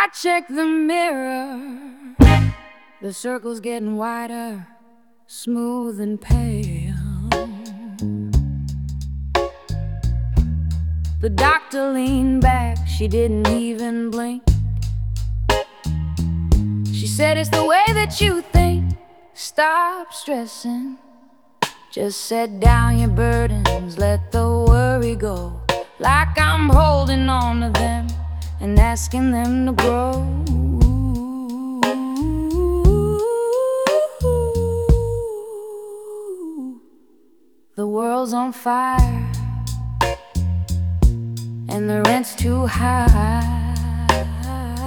I check the mirror, the circle's getting wider, smooth and pale. The doctor leaned back, she didn't even blink. She said, it's the way that you think. Stop stressing, just set down your burdens, let the worry go. Like I'm holding on to them and asking them to grow. The world's on fire and the rent's too high.